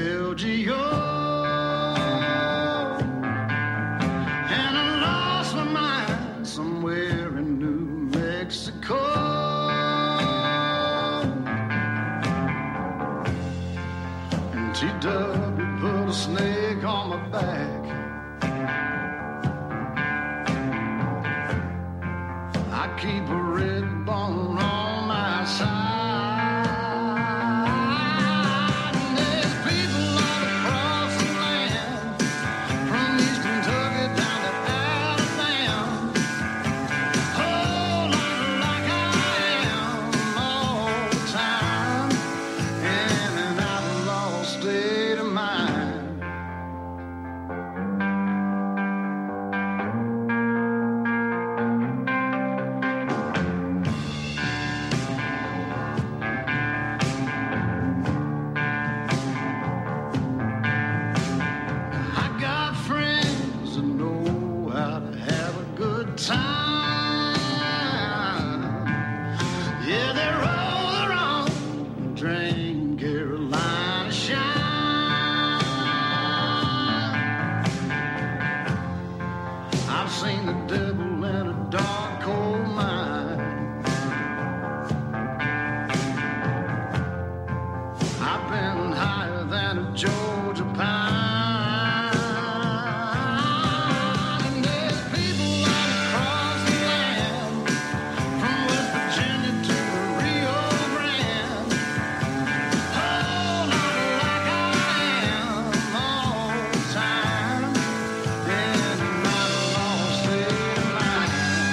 LGO. And I lost my mind somewhere in New Mexico. And TW put a snake on my back. I keep a red bone on my side. And there's people all across the land, from East Kentucky down to Alabama. Oh, like I am all the time, in an outlaw state of mind. I got friends that know how to have a good time. Yeah, they roll their own, drink Carolina Shine. I've seen the devil in a dark, cold mine. I've been higher than a Georgia pine. And there's people all across the land, from West Virginia to the Rio Grande. Oh, not like I am all the time, in an outlaw state of mind.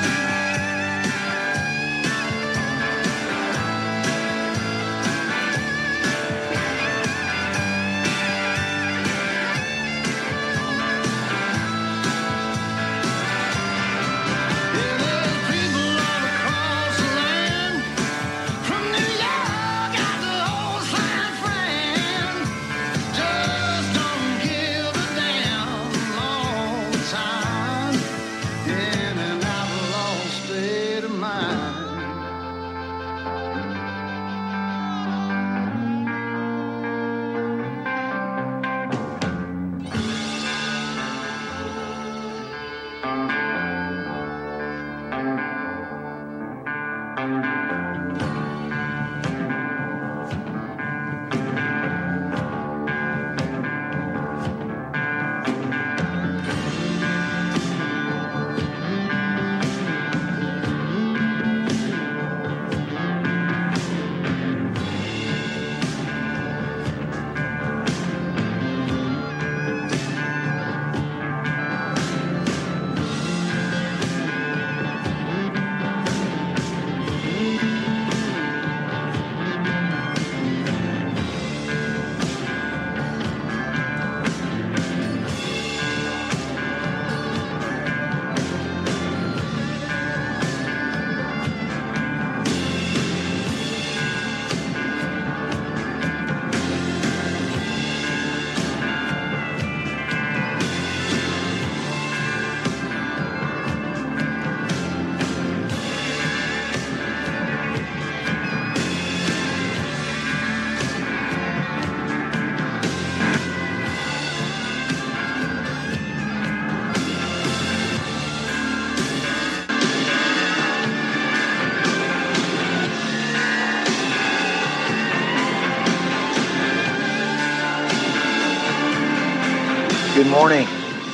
Yeah, there's people all across the land, from New York out to old San Fran. Just don't give a damn all the time, in an outlaw state of mind. Good morning.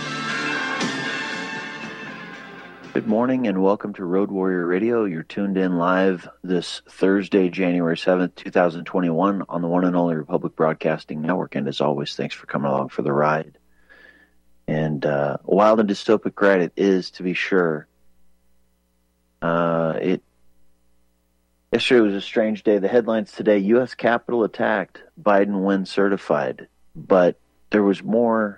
Good morning and welcome to Road Warrior Radio. You're tuned in live this Thursday, January 7th, 2021 on the one and only Republic Broadcasting Network. And as always, thanks for coming along for the ride. And a wild and dystopic ride it is, to be sure. Yesterday was a strange day. The headlines today, U.S. Capitol attacked, Biden win certified. But there was more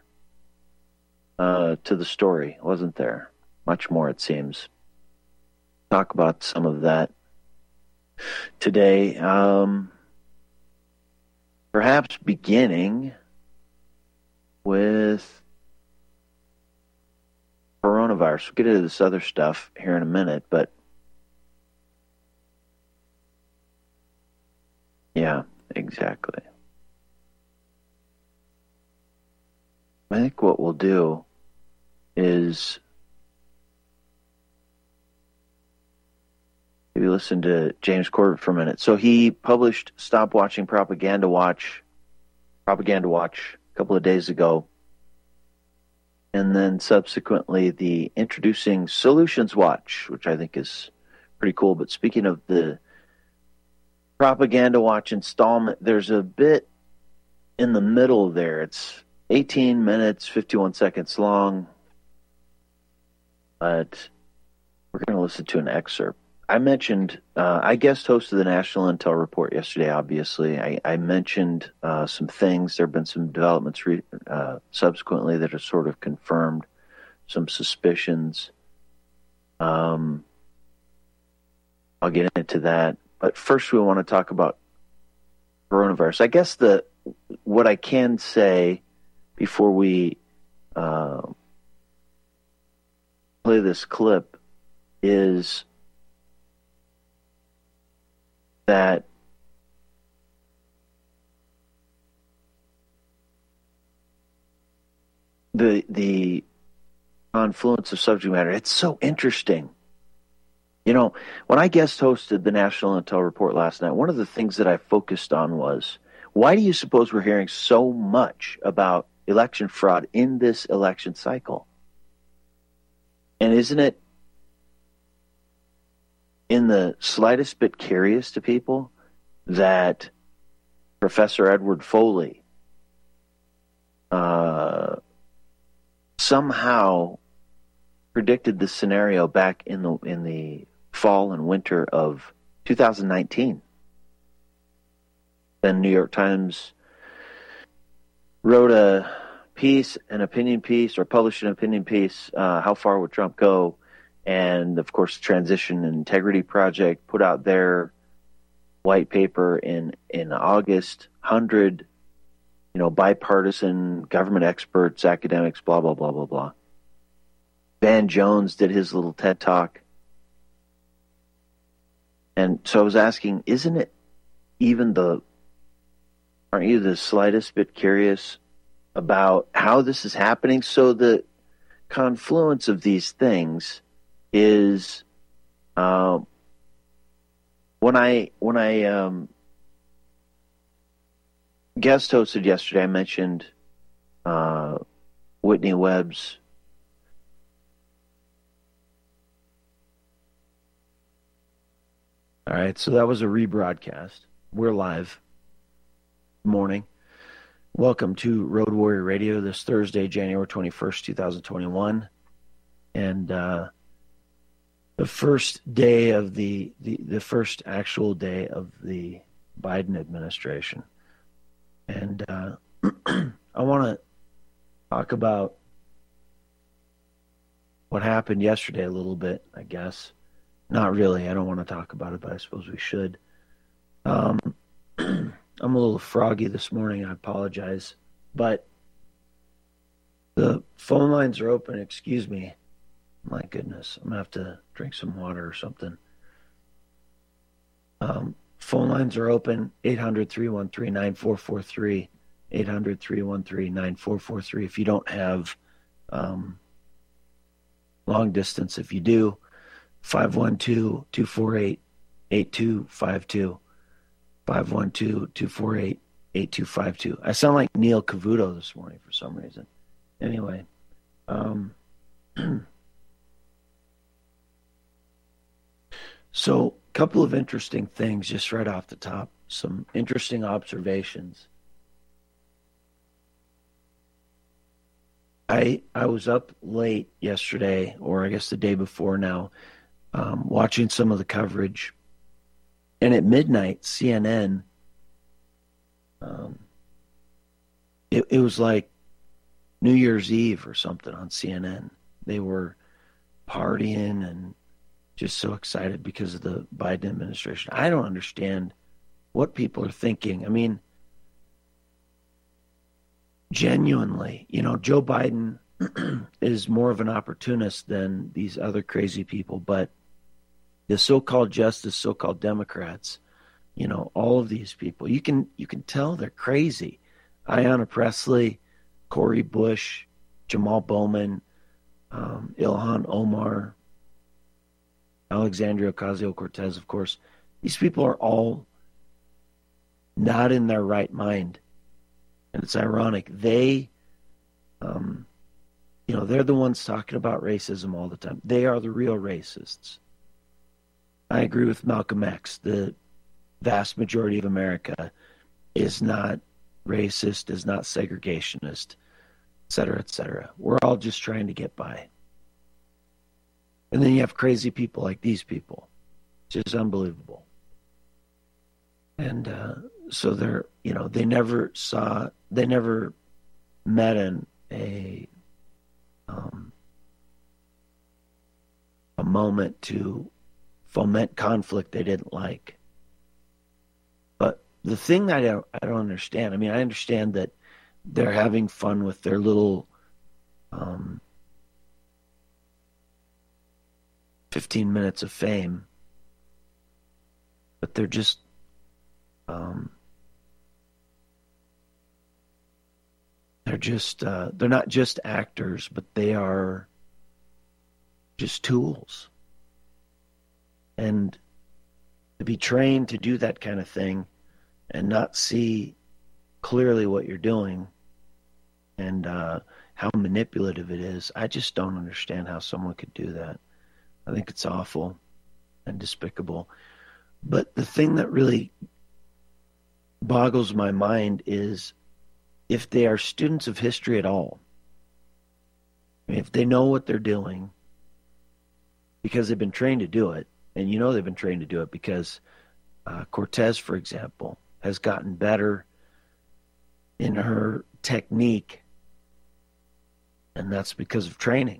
to the story, wasn't there? Much more, it seems. Talk about some of that today. Perhaps beginning with coronavirus. We'll get into this other stuff here in a minute, but yeah, exactly. I think what we'll do is maybe listen to James Corbett for a minute. So he published Stop Watching Propaganda Watch a couple of days ago. And then subsequently the Introducing Solutions Watch, which I think is pretty cool. But speaking of the Propaganda Watch installment, there's a bit in the middle there. It's 18 minutes, 51 seconds long. But we're going to listen to an excerpt. I mentioned, I guest hosted the National Intel Report yesterday, obviously. I mentioned some things. There have been some developments subsequently that have sort of confirmed some suspicions. I'll get into that. But first we want to talk about coronavirus. I guess what I can say before we play this clip is that the confluence of subject matter, it's so interesting. You know, when I guest hosted the National Intel Report last night, one of the things that I focused on was, why do you suppose we're hearing so much about election fraud in this election cycle? And isn't it in the slightest bit curious to people that Professor Edward Foley somehow predicted this scenario back in the fall and winter of 2019? Then New York Times wrote an opinion piece, or published an opinion piece, How Far Would Trump Go? And, of course, the Transition and Integrity Project put out their white paper in August. 100, bipartisan government experts, academics, blah, blah, blah, blah, blah. Van Jones did his little TED Talk. And so I was asking, aren't you the slightest bit curious about how this is happening? So the confluence of these things is when I guest hosted yesterday, I mentioned Whitney Webb's all right, so that was a rebroadcast. We're live. Morning. Welcome to Road Warrior Radio this Thursday, January 21st, 2021. And the first day of the first actual day of the Biden administration. And I want to talk about what happened yesterday a little bit, I guess. Not really. I don't want to talk about it, but I suppose we should. I'm a little froggy this morning. I apologize. But the phone lines are open. Excuse me. My goodness. I'm going to have to drink some water or something. Phone lines are open. 800-313-9443. 800-313-9443. If you don't have long distance, if you do, 512-248-8252. 512-248-8252. I sound like Neil Cavuto this morning for some reason. Anyway, so a couple of interesting things just right off the top. Some interesting observations. I was up late yesterday, or I guess the day before now, watching some of the coverage. And at midnight, CNN, it was like New Year's Eve or something on CNN. They were partying and just so excited because of the Biden administration. I don't understand what people are thinking. I mean, genuinely, Joe Biden is more of an opportunist than these other crazy people, but the so-called justice, so-called Democrats, all of these people, you can tell they're crazy. Ayanna Pressley, Cori Bush, Jamal Bowman, Ilhan Omar, Alexandria Ocasio-Cortez, of course. These people are all not in their right mind. And it's ironic. They, they're the ones talking about racism all the time. They are the real racists. I agree with Malcolm X. The vast majority of America is not racist, is not segregationist, et cetera, et cetera. We're all just trying to get by. And then you have crazy people like these people. It's just unbelievable. And so they're, they never met in a moment to foment conflict they didn't like. But the thing that I don't understand, I understand that they're having fun with their little 15 minutes of fame, but they're just they're not just actors, but they are just tools. And to be trained to do that kind of thing and not see clearly what you're doing and how manipulative it is, I just don't understand how someone could do that. I think it's awful and despicable. But the thing that really boggles my mind is if they are students of history at all, if they know what they're doing because they've been trained to do it, and they've been trained to do it because Cortez, for example, has gotten better in her technique, and that's because of training.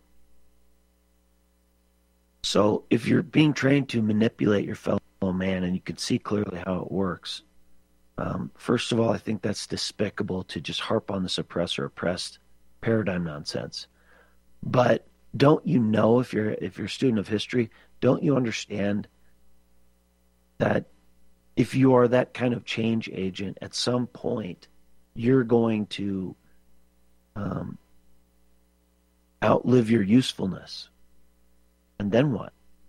So if you're being trained to manipulate your fellow man and you can see clearly how it works, first of all, I think that's despicable to just harp on this oppressed paradigm nonsense. But don't you know, if you're a student of history, don't you understand that if you are that kind of change agent, at some point you're going to outlive your usefulness? And then what?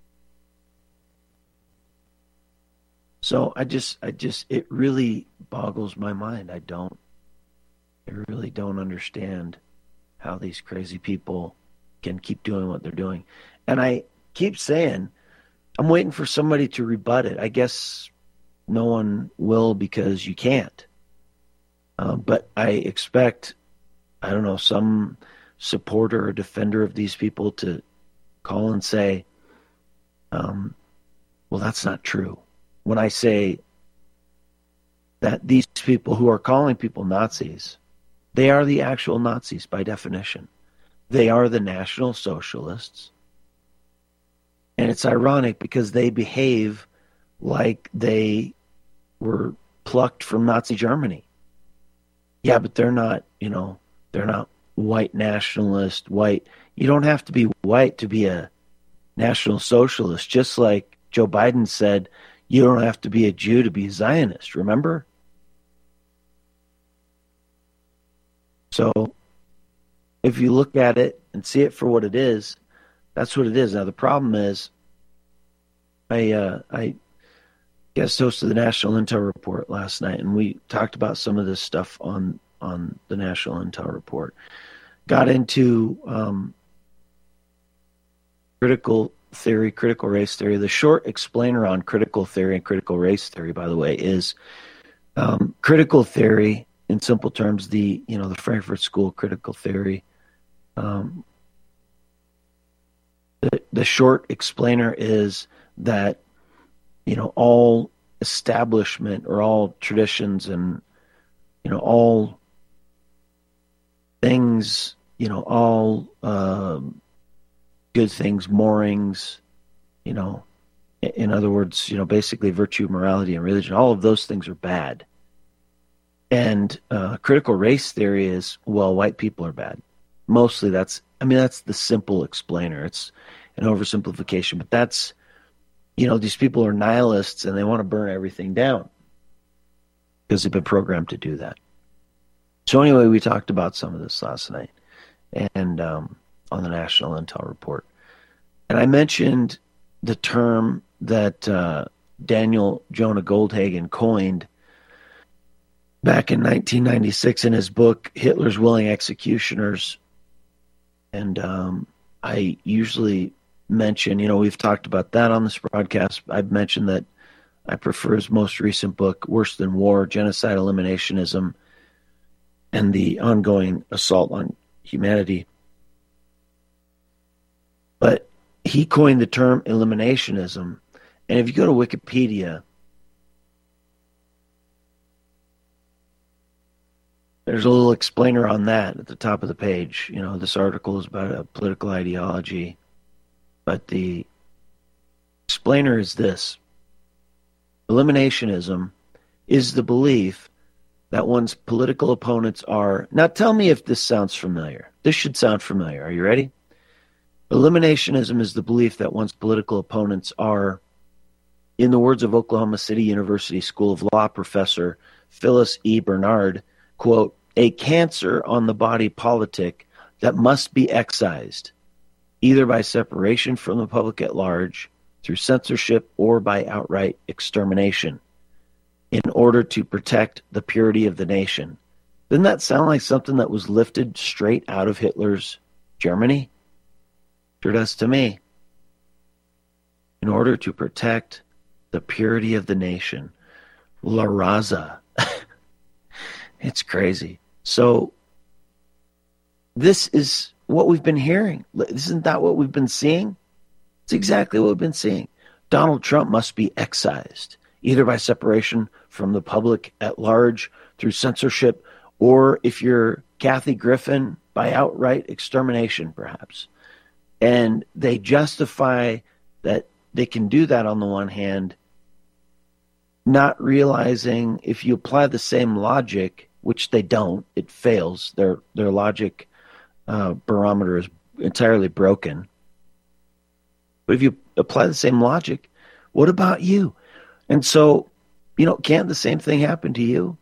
So it really boggles my mind. I really don't understand how these crazy people can keep doing what they're doing. And I keep saying, I'm waiting for somebody to rebut it. I guess no one will because you can't. But I expect, some supporter or defender of these people to call and say, well, that's not true. When I say that these people who are calling people Nazis, they are the actual Nazis by definition. They are the National Socialists. And it's ironic because they behave like they were plucked from Nazi Germany. Yeah, but they're not, they're not white nationalist, white. You don't have to be white to be a National Socialist, just like Joe Biden said, you don't have to be a Jew to be a Zionist, remember? So if you look at it and see it for what it is, that's what it is. Now, the problem is I guest hosted the National Intel Report last night, and we talked about some of this stuff on the National Intel Report. Got into critical theory, critical race theory. The short explainer on critical theory and critical race theory, by the way, is critical theory, in simple terms, the Frankfurt School critical theory. The short explainer is that, all establishment or all traditions and, all things, all good things, moorings, in other words, basically virtue, morality, and religion, all of those things are bad. And critical race theory is, well, white people are bad. Mostly that's the simple explainer. It's an oversimplification, but that's, these people are nihilists and they want to burn everything down because they've been programmed to do that. So anyway, we talked about some of this last night and on the National Intel Report. And I mentioned the term that Daniel Jonah Goldhagen coined back in 1996 in his book, Hitler's Willing Executioners. And I usually mention, we've talked about that on this broadcast. I've mentioned that I prefer his most recent book, Worse Than War, Genocide, Eliminationism, and the Ongoing Assault on Humanity. But he coined the term eliminationism. And if you go to Wikipedia, there's a little explainer on that at the top of the page. This article is about a political ideology. But the explainer is this. Eliminationism is the belief that one's political opponents are... Now tell me if this sounds familiar. This should sound familiar. Are you ready? Eliminationism is the belief that one's political opponents are, in the words of Oklahoma City University School of Law professor Phyllis E. Bernard, quote, a cancer on the body politic that must be excised, either by separation from the public at large, through censorship, or by outright extermination, in order to protect the purity of the nation. Doesn't that sound like something that was lifted straight out of Hitler's Germany? Sure does to me. In order to protect the purity of the nation. La Raza. It's crazy. So, this is what we've been hearing. Isn't that what we've been seeing? It's exactly what we've been seeing. Donald Trump must be excised, either by separation from the public at large through censorship, or if you're Kathy Griffin, by outright extermination, perhaps. And they justify that they can do that on the one hand, not realizing if you apply the same logic, which they don't, it fails. Their logic barometer is entirely broken. But if you apply the same logic, what about you? And so, can't the same thing happen to you?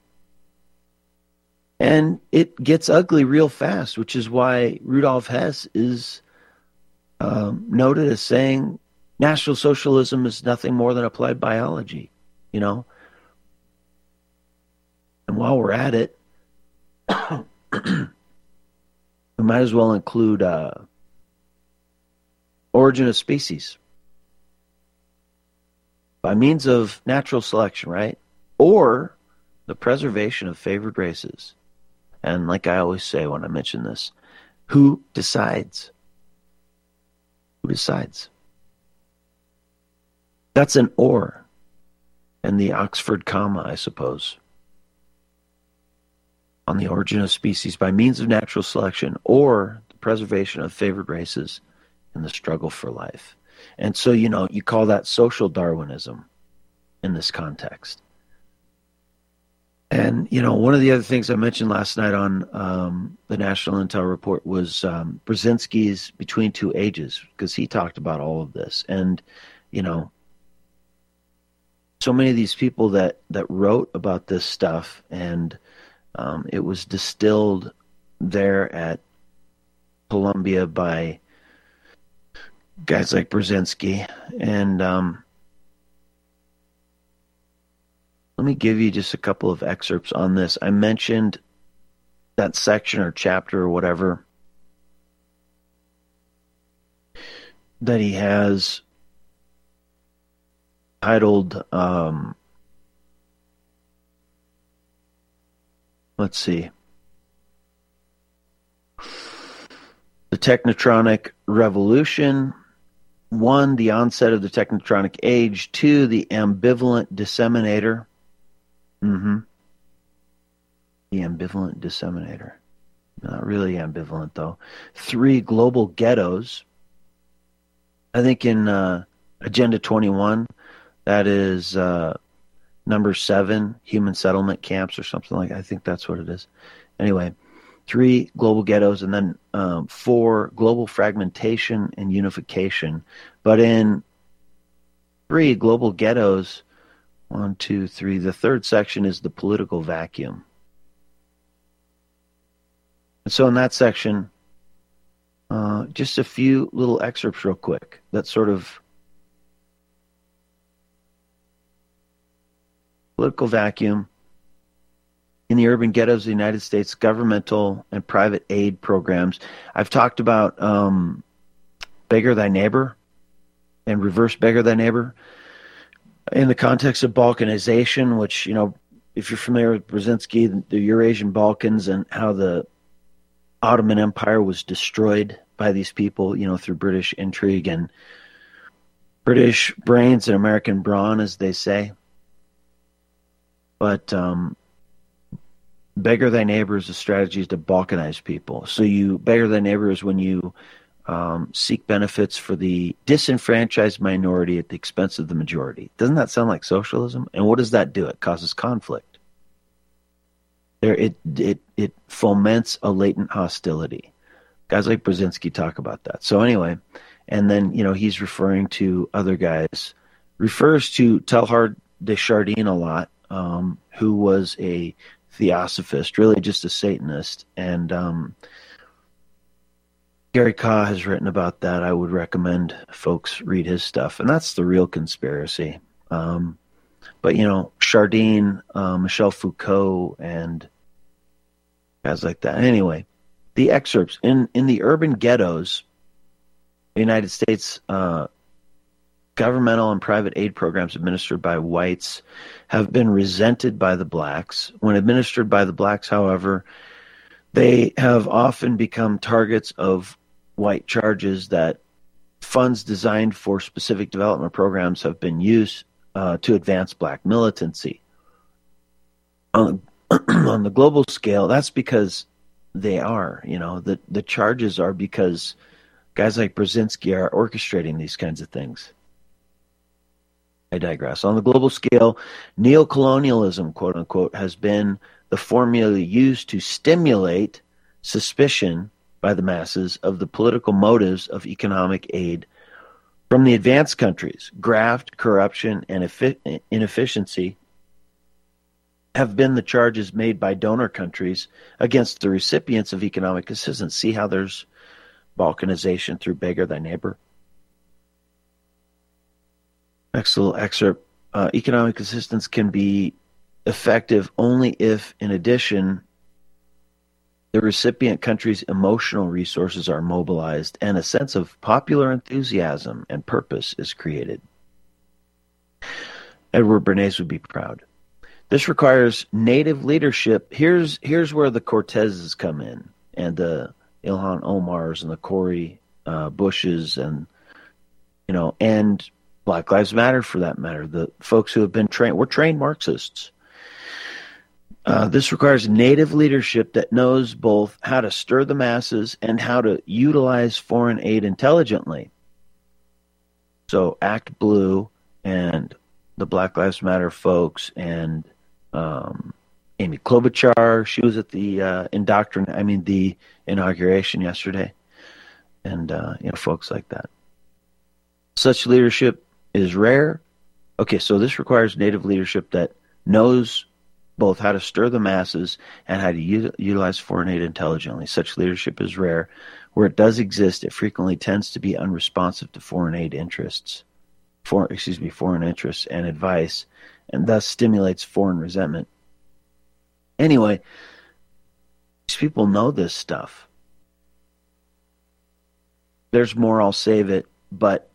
And it gets ugly real fast, which is why Rudolf Hess is noted as saying National Socialism is nothing more than applied biology, And while we're at it, we might as well include origin of species. By means of natural selection, right? Or the preservation of favored races. And like I always say when I mention this, who decides? Who decides? That's an or. And the Oxford comma, I suppose. On the origin of species by means of natural selection or the preservation of favored races in the struggle for life. And so, you call that social Darwinism in this context. And, one of the other things I mentioned last night on the National Intel Report was Brzezinski's Between Two Ages, because he talked about all of this. And, so many of these people that wrote about this stuff, and it was distilled there at Columbia by guys like Brzezinski. And let me give you just a couple of excerpts on this. I mentioned that section or chapter or whatever that he has titled, let's see, The Technotronic Revolution. 1, the onset of the technotronic age. 2, the ambivalent disseminator. The ambivalent disseminator. Not really ambivalent, though. 3, global ghettos. I think in Agenda 21, that is number 7, human settlement camps or something like that. I think that's what it is. Anyway, 3, global ghettos, and then 4, global fragmentation and unification. But in 3, global ghettos, 1, 2, 3, the third section is the political vacuum. And so in that section, just a few little excerpts real quick that sort of political vacuum in the urban ghettos of the United States, governmental and private aid programs. I've talked about Beggar Thy Neighbor and Reverse Beggar Thy Neighbor in the context of Balkanization, which, you know, if you're familiar with Brzezinski, the Eurasian Balkans and how the Ottoman Empire was destroyed by these people, you know, through British intrigue and British brains and American brawn, as they say. But beggar thy neighbor is a strategy to balkanize people. So you beggar thy neighbor is when you seek benefits for the disenfranchised minority at the expense of the majority. Doesn't that sound like socialism? And what does that do? It causes conflict. It foments a latent hostility. Guys like Brzezinski talk about that. So anyway, and then, you know, he's referring to other guys, refers to Teilhard de Chardin a lot, who was a theosophist, really just a Satanist. And Gary Kah has written about that. I would recommend folks read his stuff. And that's the real conspiracy. But, you know, Chardin, Michel Foucault, and guys like that. Anyway, the excerpts. In the urban ghettos, the United States, governmental and private aid programs administered by whites have been resented by the blacks. When administered by the blacks, however, they have often become targets of white charges that funds designed for specific development programs have been used to advance black militancy. On the global scale, that's because they are, you know, the charges are because guys like Brzezinski are orchestrating these kinds of things. I digress. On the global scale, neocolonialism, quote unquote, has been the formula used to stimulate suspicion by the masses of the political motives of economic aid from the advanced countries. Graft, corruption, and inefficiency have been the charges made by donor countries against the recipients of economic assistance. See how there's balkanization through beggar thy neighbor? Next little excerpt. Economic assistance can be effective only if, in addition, the recipient country's emotional resources are mobilized and a sense of popular enthusiasm and purpose is created. Edward Bernays would be proud. This requires native leadership. Here's where the Cortezes come in, and the Ilhan Omars and the Cory Bushes, and, you know, and Black Lives Matter, for that matter. The folks who have been trained, we're trained Marxists. This requires native leadership that knows both how to stir the masses and how to utilize foreign aid intelligently. So Act Blue and the Black Lives Matter folks and Amy Klobuchar, she was at the the inauguration yesterday, and you know, folks like that. Such leadership is rare. Okay, so this requires native leadership that knows both how to stir the masses and how to utilize foreign aid intelligently. Such leadership is rare. Where it does exist, it frequently tends to be unresponsive to foreign interests and advice, and thus stimulates foreign resentment. Anyway, these people know this stuff. There's more, I'll save it, but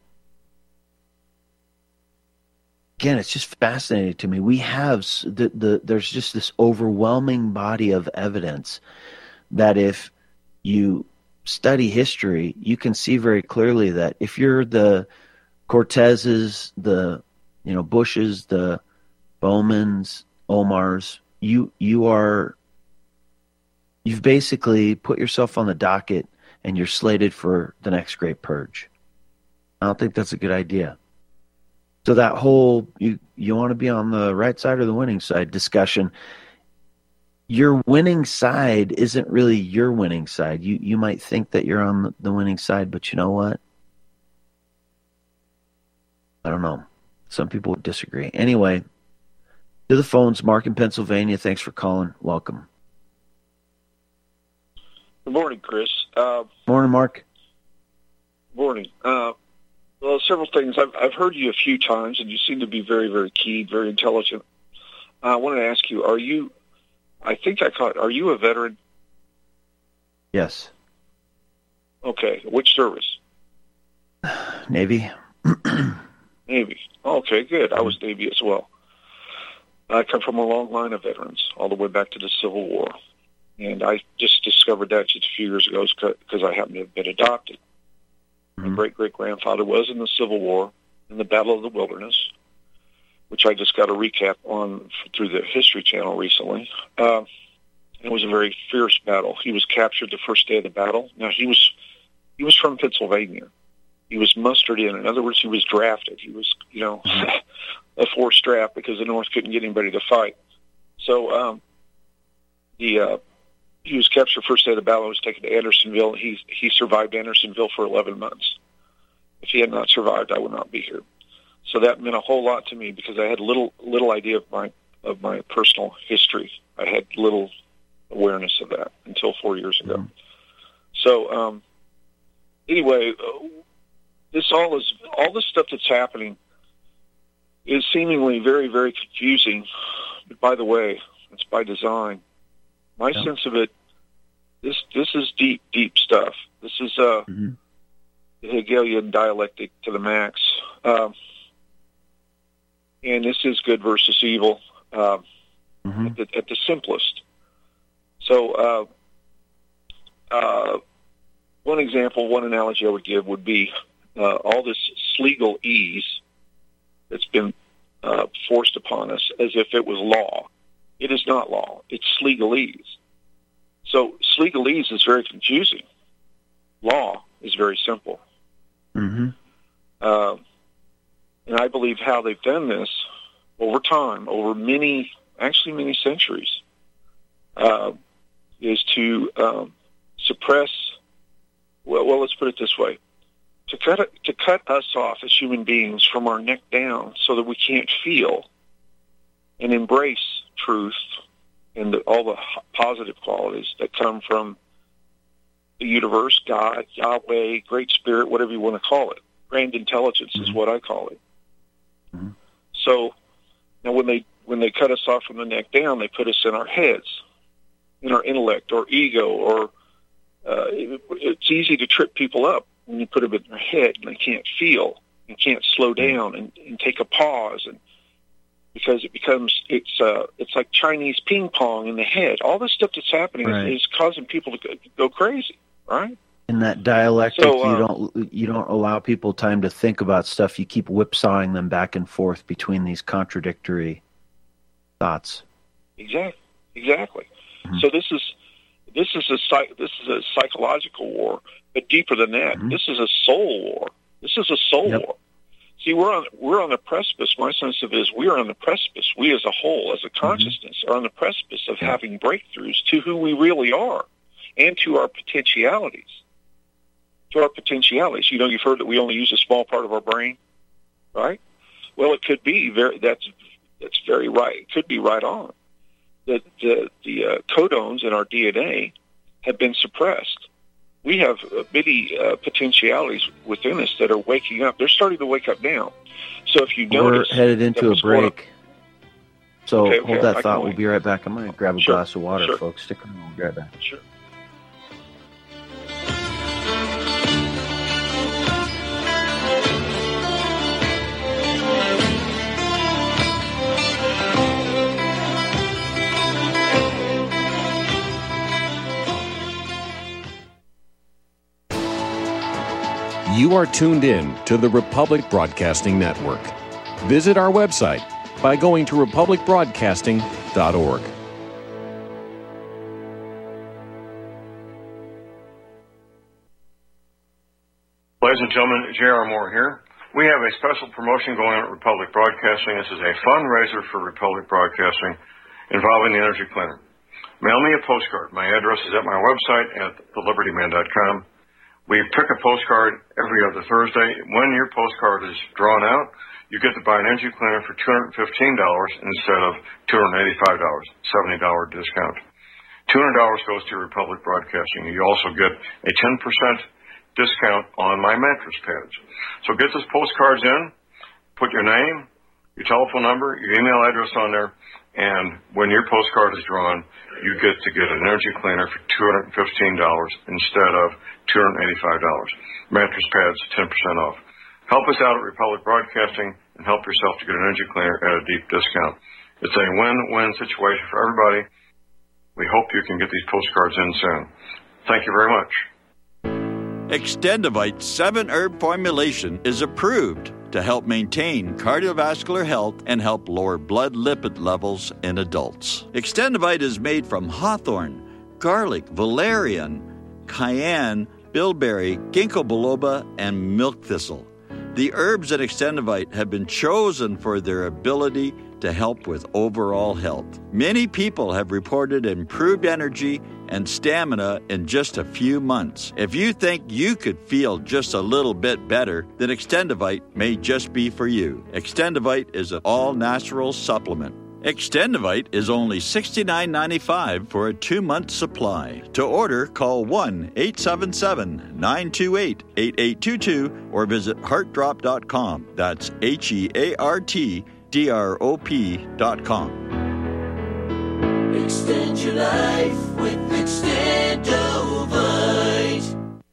again, it's just fascinating to me. We have there's just this overwhelming body of evidence that if you study history, you can see very clearly that if you're the Cortezes, the Bushes, the Bowmans, Omars, you've basically put yourself on the docket and you're slated for the next great purge. I don't think that's a good idea. So that whole you want to be on the right side or the winning side discussion, your winning side isn't really your winning side. You might think that you're on the winning side, but you know what? I don't know. Some people would disagree. Anyway, to the phones, Mark in Pennsylvania. Thanks for calling. Welcome. Good morning, Chris. Morning, Mark. Morning. Well, several things. I've heard you a few times, and you seem to be very, very keen, very intelligent. I wanted to ask you, are you a veteran? Yes. Okay. Which service? Navy. Navy. Okay, good. I was Navy as well. I come from a long line of veterans, all the way back to the Civil War. And I just discovered that just a few years ago because I happen to have been adopted. My great-great-grandfather was in the Civil War, in the Battle of the Wilderness, which I just got a recap on through the History Channel recently. It was a very fierce battle. He was captured the first day of the battle. Now, he was from Pennsylvania. He was mustered in. In other words, he was drafted. He was, a forced draft because the North couldn't get anybody to fight. So he was captured first day of the battle. Was taken to Andersonville. He survived Andersonville for 11 months. If he had not survived, I would not be here. So that meant a whole lot to me because I had little idea of my personal history. I had little awareness of that until 4 years ago. So anyway, all this stuff that's happening is seemingly very, very confusing. But by the way, it's by design. My sense of it, this is deep, deep stuff. This is the Hegelian dialectic to the max. And this is good versus evil at the simplest. So one example, one analogy I would give would be all this legalese that's been forced upon us as if it was law. It is not law. It's legalese. So legalese is very confusing. Law is very simple. And I believe how they've done this over time, over many centuries, is to suppress. Well, let's put it this way: to cut us off as human beings from our neck down, so that we can't feel and embrace truth and all the positive qualities that come from the universe, God, Yahweh, Great Spirit, whatever you want to call it. Grand intelligence is what I call it. So now when they cut us off from the neck down, they put us in our heads, in our intellect or ego, or it's easy to trip people up when you put them in their head and they can't feel and can't slow down and take a pause, and because it's like Chinese ping pong in the head. All this stuff that's happening is causing people to go crazy, right? In that dialectic, you don't allow people time to think about stuff. You keep whipsawing them back and forth between these contradictory thoughts. Exactly. So this is a psychological war, but deeper than that, this is a soul war. This is a soul war. See, we're on the precipice. My sense of it is we are on the precipice. We as a whole, as a consciousness, are on the precipice of having breakthroughs to who we really are and to our potentialities. You've heard that we only use a small part of our brain, right? Well, it could be that's very right. It could be right on. The codones in our DNA have been suppressed. We have many potentialities within us that are waking up. They're starting to wake up now. So if you notice, we're headed into a break. So hold that thought. We'll be right back. I'm going to grab a glass of water, folks. Stick around. We'll be right back. Sure. You are tuned in to the Republic Broadcasting Network. Visit our website by going to republicbroadcasting.org. Ladies and gentlemen, J.R. Moore here. We have a special promotion going on at Republic Broadcasting. This is a fundraiser for Republic Broadcasting involving the Energy Cleaner. Mail me a postcard. My address is at my website at thelibertyman.com. We pick a postcard every other Thursday. When your postcard is drawn out, you get to buy an Energy Cleaner for $215 instead of $285, $70 discount. $200 goes to Republic Broadcasting. You also get a 10% discount on my mattress pads. So get those postcards in, put your name, your telephone number, your email address on there, and when your postcard is drawn, you get to get an energy cleaner for $215 instead of $285. Mattress pads, 10% off. Help us out at Republic Broadcasting and help yourself to get an energy cleaner at a deep discount. It's a win-win situation for everybody. We hope you can get these postcards in soon. Thank you very much. Extendivite 7-herb formulation is approved to help maintain cardiovascular health and help lower blood lipid levels in adults. Extendivite is made from hawthorn, garlic, valerian, cayenne, bilberry, ginkgo biloba, and milk thistle. The herbs in Extendivite have been chosen for their ability to help with overall health. Many people have reported improved energy and stamina in just a few months. If you think you could feel just a little bit better, then Extendivite may just be for you. Extendivite is an all-natural supplement. Extendivite is only $69.95 for a 2-month supply. To order, call 1-877-928-8822 or visit heartdrop.com. That's HEARTDROP.com. Extend your life with Extendovite.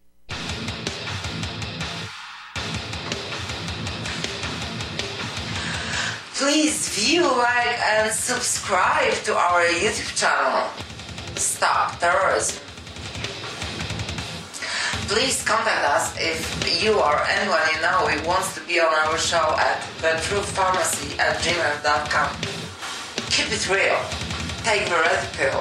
Please view, like, and subscribe to our YouTube channel. Stop Terrorism. Please contact us if you or anyone you know who wants to be on our show at thetruthpharmacy@gmail.com. Keep it real. Take the red pill.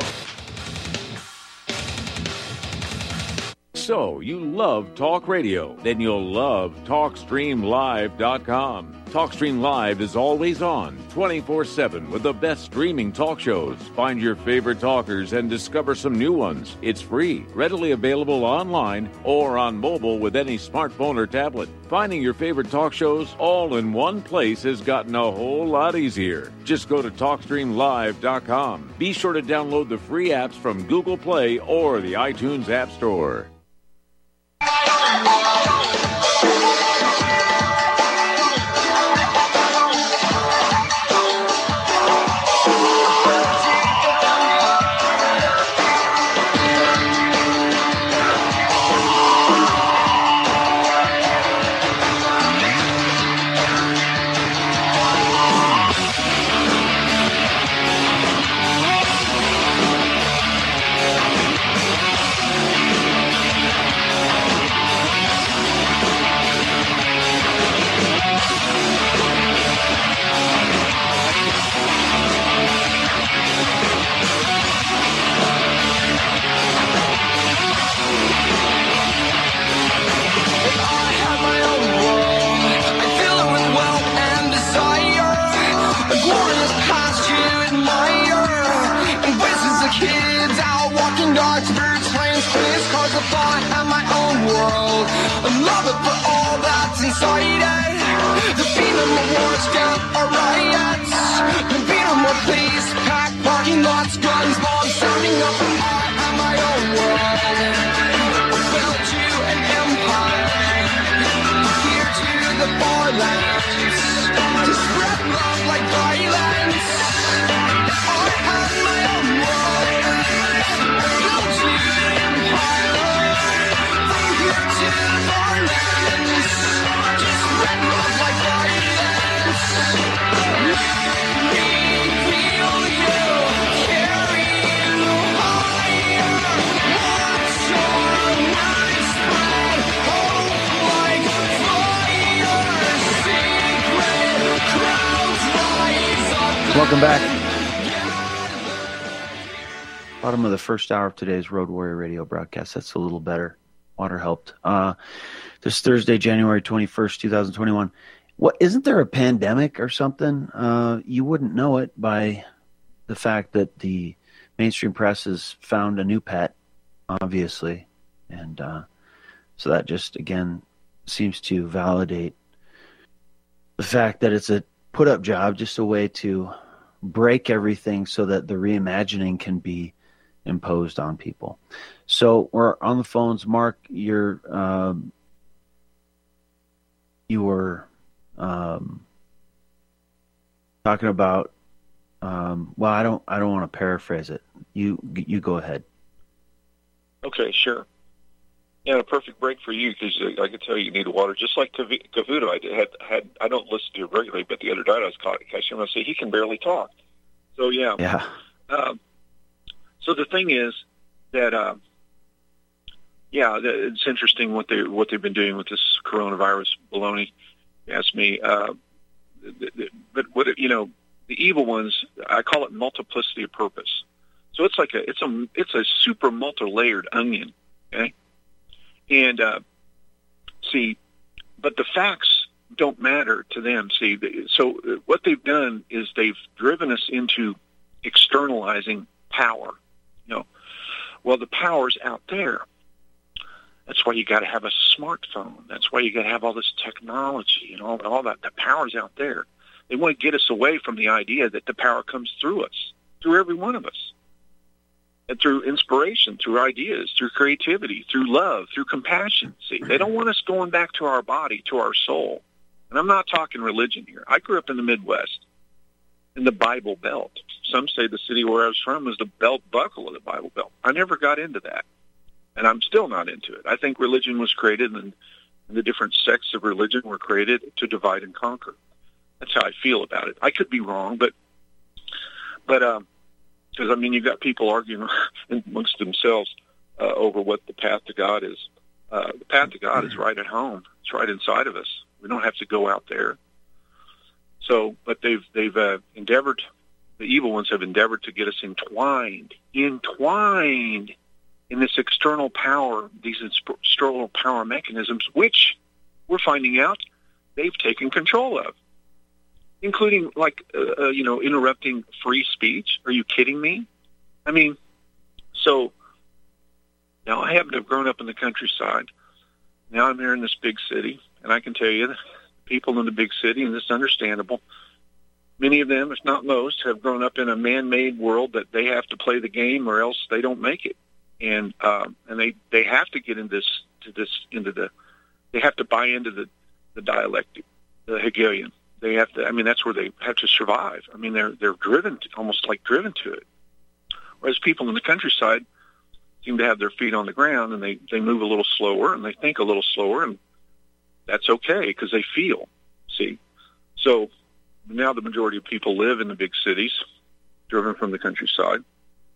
So, you love talk radio? Then you'll love TalkStreamLive.com. TalkStream Live is always on, 24/7, with the best streaming talk shows. Find your favorite talkers and discover some new ones. It's free, readily available online or on mobile with any smartphone or tablet. Finding your favorite talk shows all in one place has gotten a whole lot easier. Just go to TalkStreamLive.com. Be sure to download the free apps from Google Play or the iTunes App Store. Welcome back. Bottom of the first hour of today's Road Warrior Radio broadcast. That's a little better. Water helped. This Thursday, January 21st, 2021. What, isn't there a pandemic or something? You wouldn't know it by the fact that the mainstream press has found a new pet, obviously. And so that just, again, seems to validate the fact that it's a put-up job, just a way to break everything so that the reimagining can be imposed on people. So we're on the phones. Mark, you were talking about. Well, I don't want to paraphrase it. You go ahead. Okay, sure. Yeah, a perfect break for you because I can tell you need water. Just like Cavuto, I don't listen to it regularly, but the other night I was catching him. I say he can barely talk. So yeah. Yeah. So the thing is that it's interesting what they've been doing with this coronavirus baloney. You ask me, but what the evil ones, I call it multiplicity of purpose. So it's like it's a super multi-layered onion. Okay. And but the facts don't matter to them. So what they've done is they've driven us into externalizing power. Well, the power's out there. That's why you got to have a smartphone. That's why you got to have all this technology and all that. The power's out there. They want to get us away from the idea that the power comes through us, through every one of us. And through inspiration, through ideas, through creativity, through love, through compassion. See, they don't want us going back to our body, to our soul. And I'm not talking religion here. I grew up in the Midwest, in the Bible Belt. Some say the city where I was from was the belt buckle of the Bible Belt. I never got into that, and I'm still not into it. I think religion was created, and the different sects of religion were created to divide and conquer. That's how I feel about it. I could be wrong, but because, you've got people arguing amongst themselves over what the path to God is. The path to God is right at home. It's right inside of us. We don't have to go out there. So, but they've endeavored, the evil ones have endeavored to get us entwined in this external power, these external power mechanisms, which we're finding out they've taken control of. Including, interrupting free speech. Are you kidding me? So now I happen to have grown up in the countryside. Now I'm here in this big city, and I can tell you, the people in the big city, and it's understandable, many of them, if not most, have grown up in a man-made world that they have to play the game or else they don't make it. And they have to get they have to buy into the dialectic, the Hegelian. They have to. That's where they have to survive. They're driven, almost like driven to it. Whereas people in the countryside seem to have their feet on the ground, and they move a little slower, and they think a little slower, and that's okay because they feel. See, so now the majority of people live in the big cities, driven from the countryside,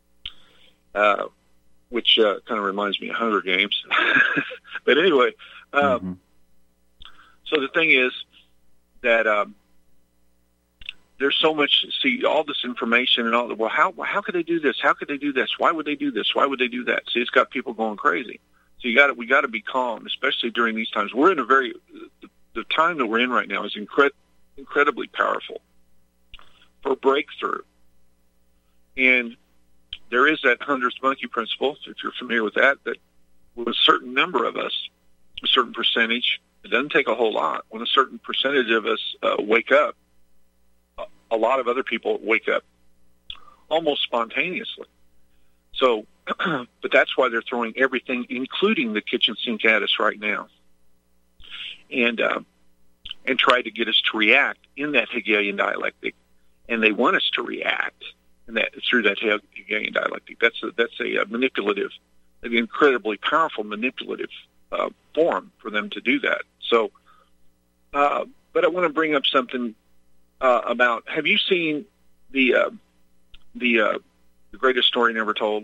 which kind of reminds me of Hunger Games. But anyway, so the thing is that there's so much, all this information and all that. Well, how could they do this? How could they do this? Why would they do this? Why would they do that? See, it's got people going crazy. So we got to be calm, especially during these times. We're in the time that we're in right now is incredibly powerful for breakthrough. And there is that 100th monkey principle, if you're familiar with that with a certain number of us, a certain percentage, it doesn't take a whole lot. When a certain percentage of us wake up, a lot of other people wake up almost spontaneously. So, but that's why they're throwing everything, including the kitchen sink, at us right now, and try to get us to react in that Hegelian dialectic, and they want us to react through that Hegelian dialectic. That's a manipulative, an incredibly powerful manipulative form for them to do that. So, but I want to bring up something about. Have you seen the Greatest Story Never Told?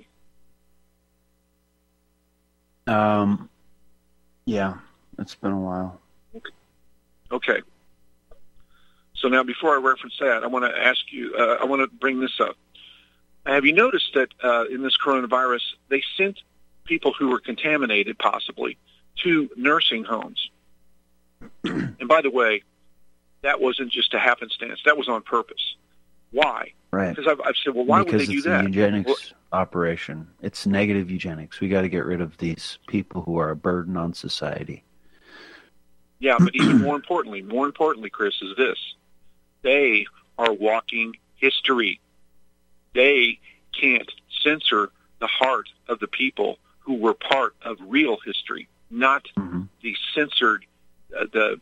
Yeah, it's been a while. Okay. So now, before I reference that, I want to ask you. I want to bring this up. Have you noticed that in this coronavirus, they sent people who were contaminated, possibly, to nursing homes? And by the way, that wasn't just a happenstance. That was on purpose. Why? Right. Because I've said, well, why would they do that? Because it's a eugenics operation. It's negative eugenics. We got to get rid of these people who are a burden on society. Yeah, but even more importantly, Chris, is this. They are walking history. They can't censor the heart of the people who were part of real history, not the censored, the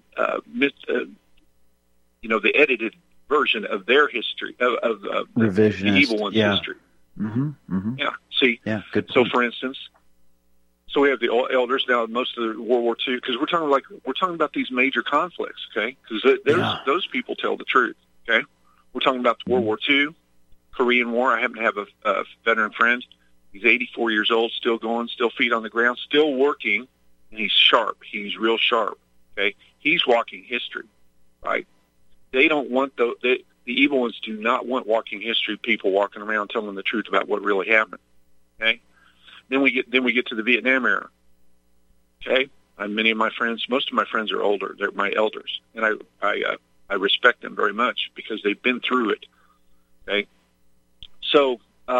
edited version of their history, of the evil one's history. Yeah. See. Yeah. Good So, point. for instance, so we have the elders now. Most of the World War II, because we're talking about these major conflicts, okay? Because those people tell the truth, okay? We're talking about the World War II, Korean War. I happen to have a veteran friend. He's 84 years old, still going, still feet on the ground, still working, and he's sharp. He's real sharp. Okay, he's walking history, right? They don't want the evil ones do not want walking history people walking around telling the truth about what really happened. Okay, then we get to the Vietnam era. Okay, many of my friends, most of my friends are older. They're my elders, and I respect them very much because they've been through it. Okay, so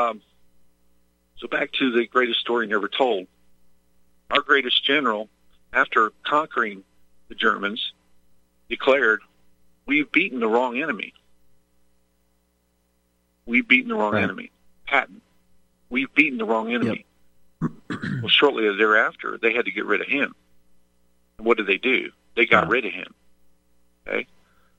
back to the greatest story never told. Our greatest general, after conquering the Germans, declared, "We've beaten the wrong enemy. We've beaten the wrong enemy." Patton. We've beaten the wrong enemy. Well, shortly thereafter, they had to get rid of him. And what did they do? They got rid of him. Okay.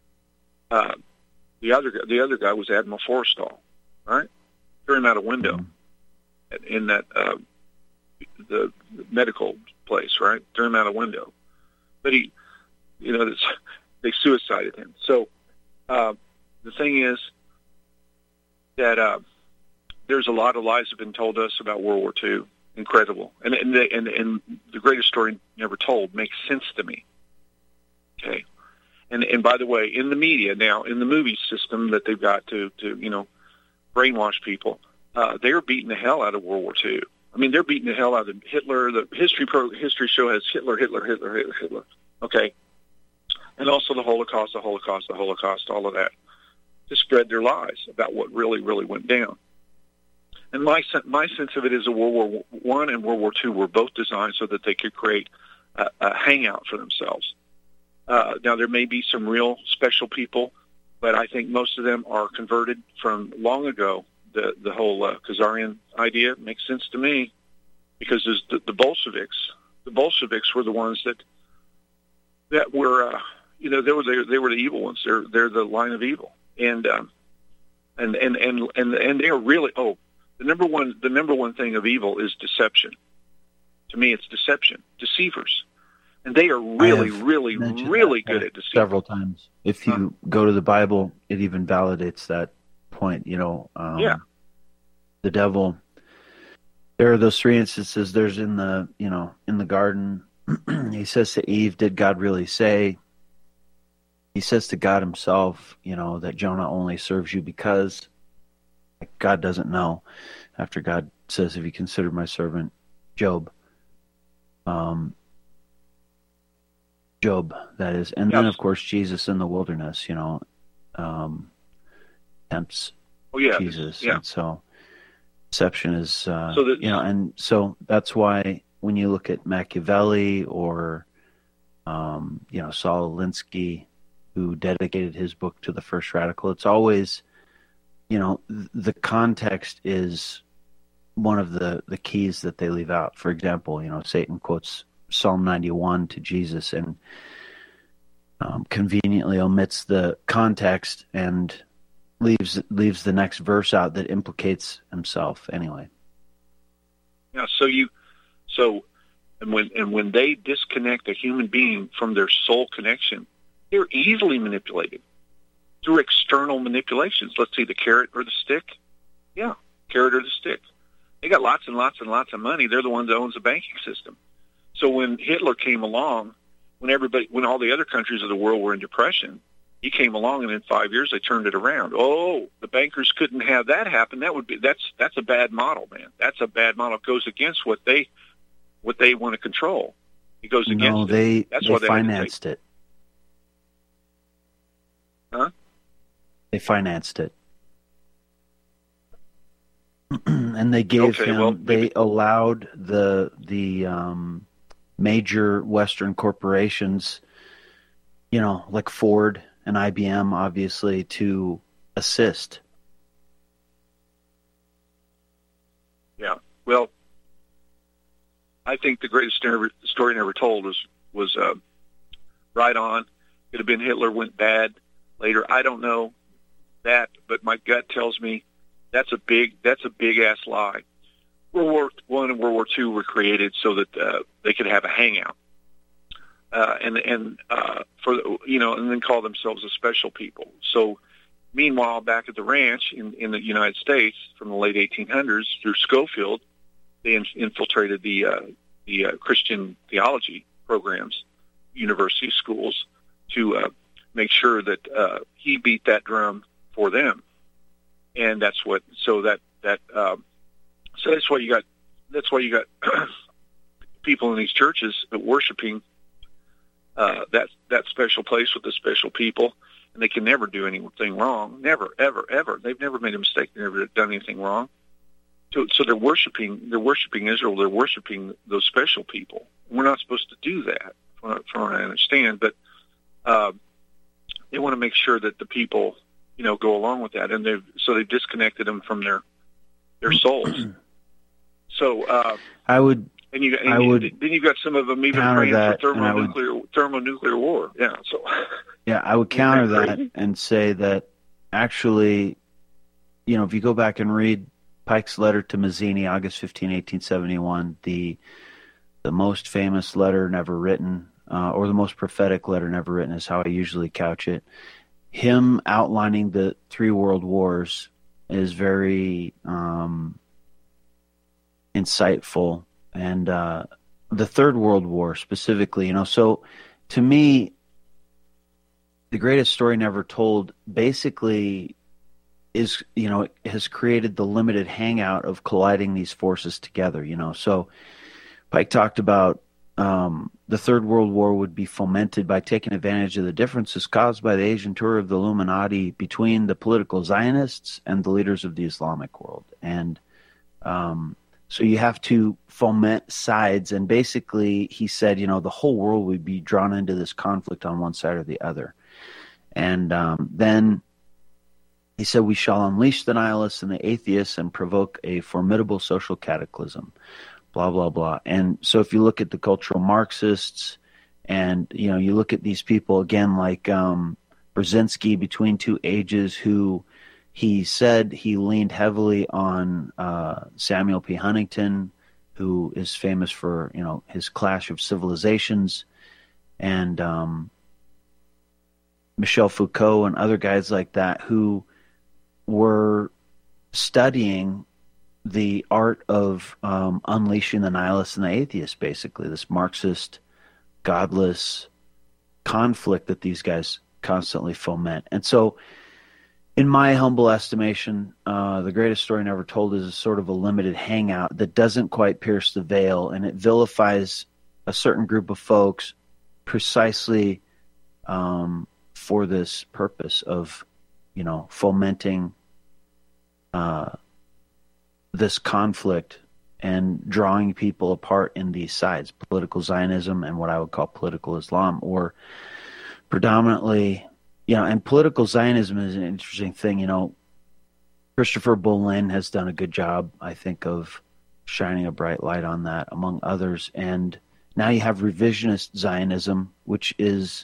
The other guy was Admiral Forrestal, right? Threw him out a window in that the medical place, right? Threw him out a window, but he, they suicided him. So the thing is that there's a lot of lies that have been told us about World War II. Incredible, and the greatest story never told makes sense to me. Okay, and by the way, in the media now, in the movie system that they've got to brainwash people, they're beating the hell out of World War II. I mean, they're beating the hell out of Hitler. The history show has Hitler. Okay, and also the Holocaust, all of that, to spread their lies about what really went down. And my sense of it is that World War I and World War II were both designed so that they could create a hangout for themselves. Now, there may be some real special people, but I think most of them are converted from long ago. The whole Khazarian idea makes sense to me because the Bolsheviks. The Bolsheviks were the ones that were they were the evil ones. They're the line of evil, and they are really the number one thing of evil is deception. To me, it's deception, deceivers, and they are really good at deceiving. Several times. If you go to the Bible, it even validates that point. The devil. There are those three instances. There's in the garden. He says to Eve, "Did God really say?" He says to God himself, that Jonah only serves you because God doesn't know. After God says, "Have you considered my servant Job?" Job, that is. And then, of course, Jesus in the wilderness, tempts Jesus. Yeah. And so deception is, and so that's why when you look at Machiavelli or, Saul Alinsky, who dedicated his book to the first radical, it's always, the context is one of the keys that they leave out. For example, Satan quotes Psalm 91 to Jesus and conveniently omits the context and leaves the next verse out that implicates himself anyway. Yeah. When they disconnect a human being from their soul connection, they're easily manipulated through external manipulations. Let's see, the carrot or the stick. Yeah, carrot or the stick. They got lots and lots and lots of money. They're the ones that owns the banking system. So when Hitler came along, when all the other countries of the world were in depression, he came along, and in 5 years they turned it around. Oh, the bankers couldn't have that happen. That's a bad model, man. That's a bad model. It goes against what they want to control. It goes against it. That's why they financed it. Huh? They financed it. And they gave him. They allowed the major Western corporations, like Ford and IBM, obviously, to assist. Yeah. Well, I think the greatest story never told was right on. Could have been Hitler went bad later. I don't know that, but my gut tells me that's a big ass lie. World War I and World War II were created so that they could have a hangout, and then call themselves a special people. So, meanwhile, back at the ranch in the United States from the late 1800s through Schofield, they infiltrated the Christian theology programs, university schools, to make sure that he beat that drum for them, and that's what. So that's why you got people in these churches worshiping that special place with the special people, and they can never do anything wrong. Never, ever, ever. They've never made a mistake. They've never done anything wrong. So they're worshiping Israel. They're worshiping those special people. We're not supposed to do that, from what I understand. But they want to make sure that the people, go along with that, and they've disconnected them from their souls. So I would. Then you've got some of them even praying for thermonuclear war. Yeah. So. Yeah, I would counter that and say that actually, if you go back and read Pike's letter to Mazzini, August 15, 1871, the most famous letter never written, or the most prophetic letter never written, is how I usually couch it. Him outlining the 3 world wars is very insightful, and the Third World War specifically, so to me, the greatest story never told basically is, has created the limited hangout of colliding these forces together, so Pike talked about the Third World War would be fomented by taking advantage of the differences caused by the Asian tour of the Illuminati between the political Zionists and the leaders of the Islamic world, and so you have to foment sides, and basically he said, the whole world would be drawn into this conflict on one side or the other. And then he said, we shall unleash the nihilists and the atheists and provoke a formidable social cataclysm, blah, blah, blah. And so if you look at the cultural Marxists and, you look at these people, again, like Brzezinski, Between Two Ages, who he said he leaned heavily on Samuel P. Huntington, who is famous for, his Clash of Civilizations, and Michel Foucault and other guys like that who were studying the art of unleashing the nihilists and the atheists, basically, this Marxist, godless conflict that these guys constantly foment. And so, in my humble estimation, the greatest story never told is a sort of a limited hangout that doesn't quite pierce the veil, and it vilifies a certain group of folks precisely for this purpose of, fomenting this conflict and drawing people apart in these sides, political Zionism and what I would call political Islam, or predominantly. And political Zionism is an interesting thing. Christopher Bolin has done a good job, I think, of shining a bright light on that, among others. And now you have revisionist Zionism, which is,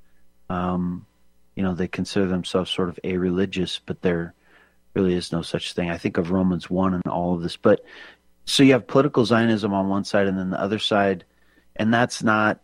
they consider themselves sort of a-religious, but there really is no such thing. I think of Romans 1 and all of this. But so you have political Zionism on one side and then the other side, and that's not,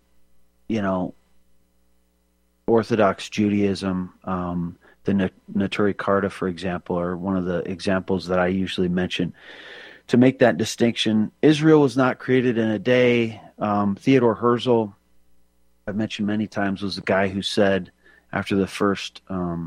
Orthodox Judaism. The Neturei Karta, for example, are one of the examples that I usually mention to make that distinction. Israel was not created in a day. Theodore Herzl, I've mentioned many times, was the guy who said after the first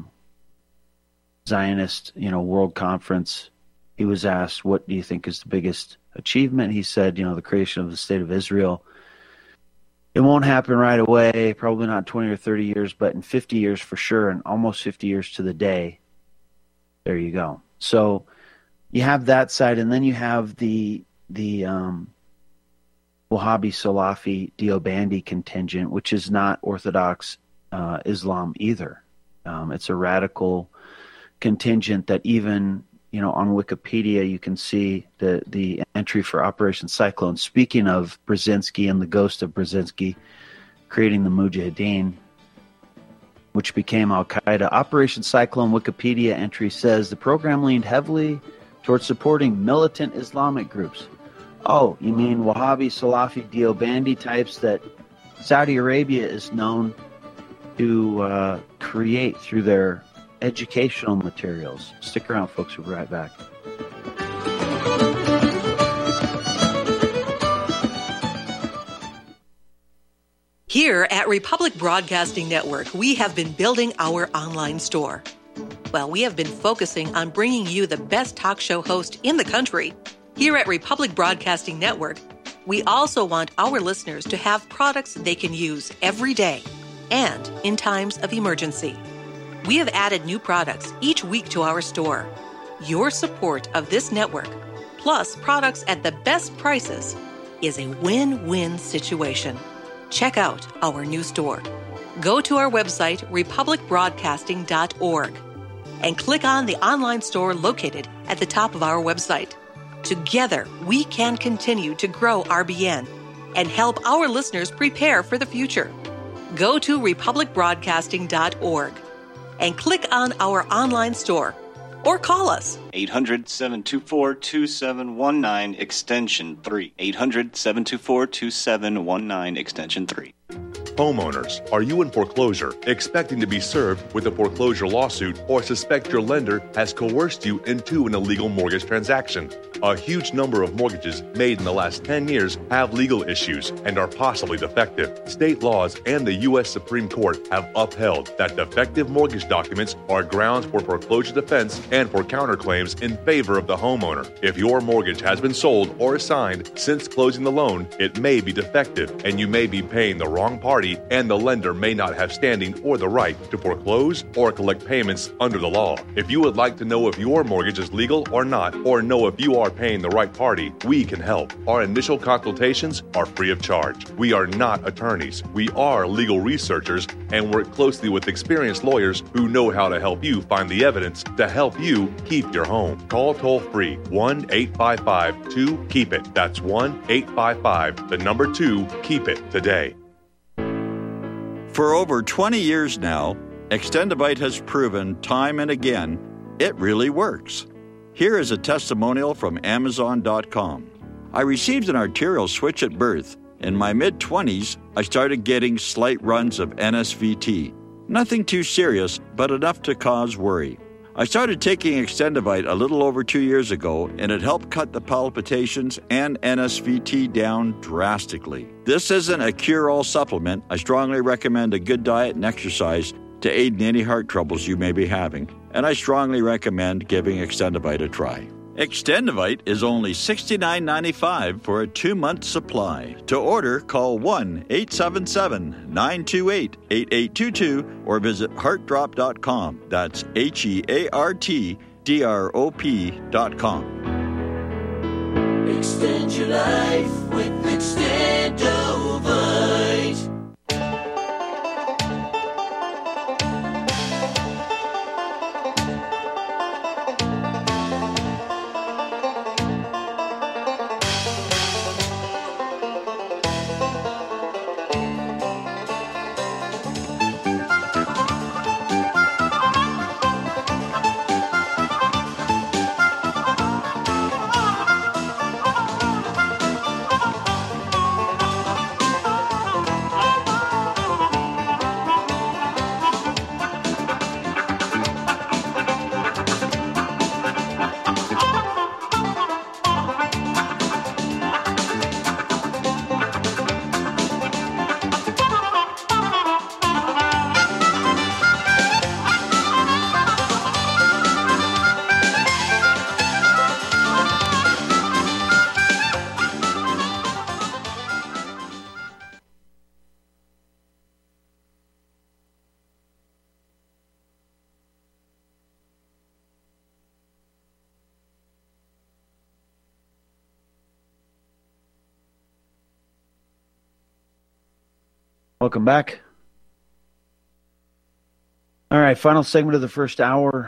Zionist, World Conference, he was asked, what do you think is the biggest achievement? He said, the creation of the State of Israel. It won't happen right away, probably not 20 or 30 years, but in 50 years for sure, and almost 50 years to the day, there you go. So you have that side, and then you have the Wahhabi Salafi Deobandi contingent, which is not Orthodox Islam either. It's a radical contingent that even on Wikipedia, you can see the entry for Operation Cyclone. Speaking of Brzezinski and the ghost of Brzezinski creating the Mujahideen, which became Al-Qaeda, Operation Cyclone Wikipedia entry says the program leaned heavily towards supporting militant Islamic groups. Oh, you mean Wahhabi, Salafi, Deobandi types that Saudi Arabia is known to create through their educational materials. Stick around, folks. We'll be right back. Here at Republic Broadcasting Network, we have been building our online store. Well, we have been focusing on bringing you the best talk show host in the country. Here at Republic Broadcasting Network, we also want our listeners to have products they can use every day and in times of emergency. We have added new products each week to our store. Your support of this network, plus products at the best prices, is a win-win situation. Check out our new store. Go to our website, republicbroadcasting.org, and click on the online store located at the top of our website. Together, we can continue to grow RBN and help our listeners prepare for the future. Go to republicbroadcasting.org and click on our online store or call us. 800-724-2719, extension 3. 800-724-2719, extension 3. Homeowners, are you in foreclosure, expecting to be served with a foreclosure lawsuit, or suspect your lender has coerced you into an illegal mortgage transaction? A huge number of mortgages made in the last 10 years have legal issues and are possibly defective. State laws and the U.S. Supreme Court have upheld that defective mortgage documents are grounds for foreclosure defense and for counterclaims in favor of the homeowner. If your mortgage has been sold or assigned since closing the loan, it may be defective and you may be paying the wrong party, and the lender may not have standing or the right to foreclose or collect payments under the law. If you would like to know if your mortgage is legal or not, or know if you are paying the right party, we can help. Our initial consultations are free of charge. We are not attorneys. We are legal researchers and work closely with experienced lawyers who know how to help you find the evidence to help you keep your home. Call toll-free 1-855-2-KEEP-IT. That's 1-855-2-KEEP-IT today. For over 20 years now, Extendivite has proven time and again it really works. Here is a testimonial from Amazon.com. I received an arterial switch at birth. In my mid-20s, I started getting slight runs of NSVT. Nothing too serious, but enough to cause worry. I started taking Extendivite a little over 2 years ago, and it helped cut the palpitations and NSVT down drastically. This isn't a cure-all supplement. I strongly recommend a good diet and exercise to aid in any heart troubles you may be having, and I strongly recommend giving Extendivite a try. Extendivite is only $69.95 for a 2-month supply. To order, call 1-877-928-8822 or visit heartdrop.com. That's HEARTDROP.com. Extend your life with Extendovite. Welcome back. All right, final segment of the first hour.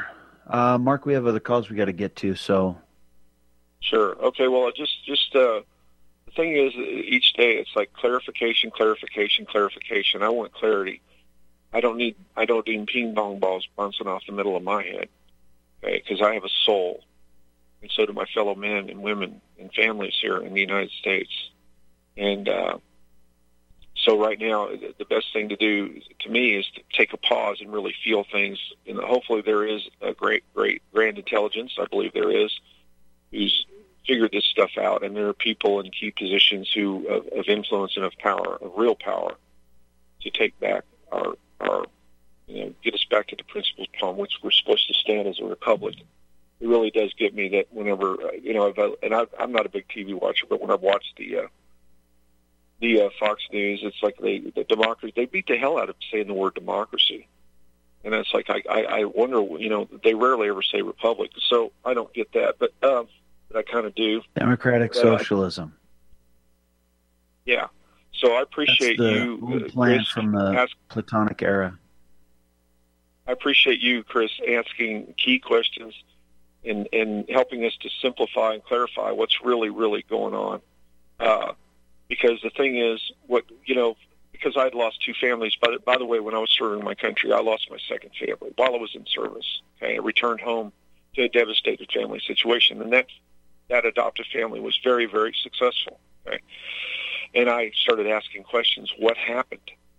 Mark, we have other calls we got to get to, so. Sure. Okay. Well, just the thing is, each day it's like clarification. I want clarity. I don't need ping pong balls bouncing off the middle of my head, okay? Because I have a soul, and so do my fellow men and women and families here in the United States. And so right now, the best thing to do to me is to take a pause and really feel things. And hopefully, there is a great grand intelligence. I believe there is, who's figured this stuff out, and there are people in key positions who of influence and of power, of real power, to take back our get us back to the principles upon which we're supposed to stand as a republic. It really does get me that whenever I'm not a big TV watcher, but when I've watched the Fox News, it's like the democracy, they beat the hell out of saying the word democracy, and it's like I wonder, they rarely ever say republic, so I don't get that, but I kind of do. Democratic socialism. Yeah. So I appreciate you, old plan Chris, from the Platonic era. I appreciate you, Chris, asking key questions and helping us to simplify and clarify what's really, really going on. Because the thing is, because I'd lost two families, but by the way, when I was serving my country, I lost my second family while I was in service. Okay, I returned home to a devastated family situation, and that adoptive family was very, very successful. Okay. And I started asking questions. What happened?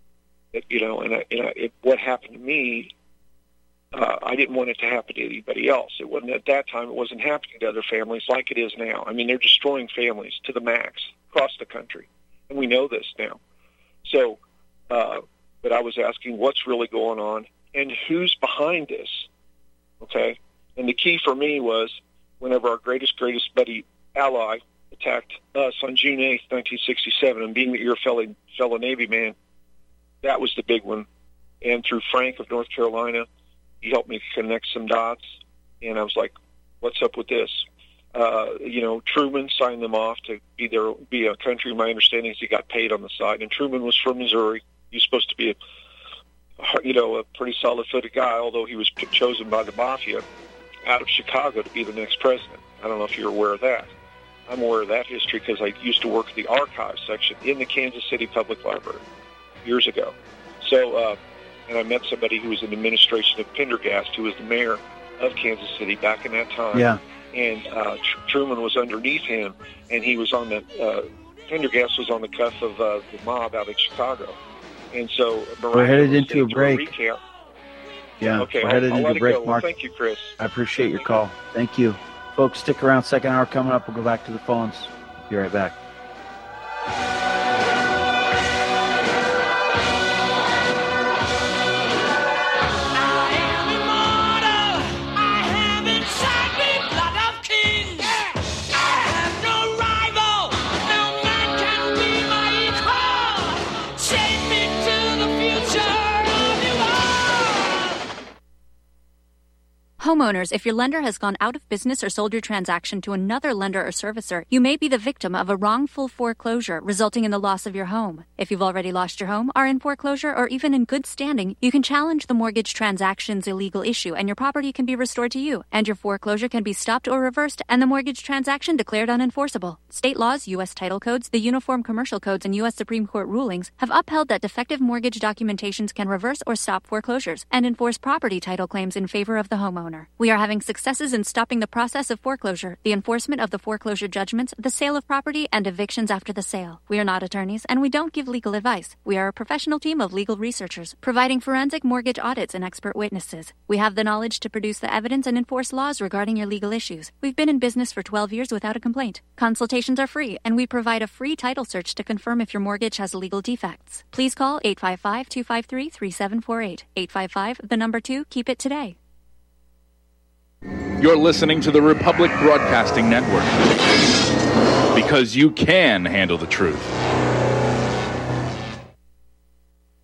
What happened to me? I didn't want it to happen to anybody else. It wasn't at that time. It wasn't happening to other families like it is now. I mean, they're destroying families to the max across the country, and we know this now. So, but I was asking what's really going on and who's behind this. Okay, and the key for me was whenever our greatest buddy ally attacked us on June 8th, 1967, and being that you're a fellow Navy man, that was the big one. And through Frank of North Carolina, he helped me connect some dots, and I was like, what's up with this? Truman signed them off to be a country. My understanding is he got paid on the side, and Truman was from Missouri. He was supposed to be a pretty solid-footed guy, although he was chosen by the mafia out of Chicago to be the next president. I don't know if you're aware of that. I'm aware of that history because I used to work at the archives section in the Kansas City Public Library years ago. So, and I met somebody who was in the administration of Pendergast, who was the mayor of Kansas City back in that time. Yeah. And Truman was underneath him, and he was on the Pendergast was on the cuff of the mob out of Chicago. And so we're headed into a break. Yeah, okay, we're headed into a break, Mark. Well, thank you, Chris. I appreciate your call. Thank you. Folks, stick around. Second hour coming up. We'll go back to the phones. Be right back. Homeowners, if your lender has gone out of business or sold your transaction to another lender or servicer, you may be the victim of a wrongful foreclosure resulting in the loss of your home. If you've already lost your home, are in foreclosure, or even in good standing, you can challenge the mortgage transaction's illegal issue and your property can be restored to you, and your foreclosure can be stopped or reversed and the mortgage transaction declared unenforceable. State laws, U.S. title codes, the Uniform Commercial Codes, and U.S. Supreme Court rulings have upheld that defective mortgage documentations can reverse or stop foreclosures and enforce property title claims in favor of the homeowner. We are having successes in stopping the process of foreclosure, the enforcement of the foreclosure judgments, the sale of property, and evictions after the sale. We are not attorneys, and we don't give legal advice. We are a professional team of legal researchers, providing forensic mortgage audits and expert witnesses. We have the knowledge to produce the evidence and enforce laws regarding your legal issues. We've been in business for 12 years without a complaint. Consultations are free, and we provide a free title search to confirm if your mortgage has legal defects. Please call 855-253-3748. 855, 2, keep it today. You're listening to the Republic Broadcasting Network, because you can handle the truth.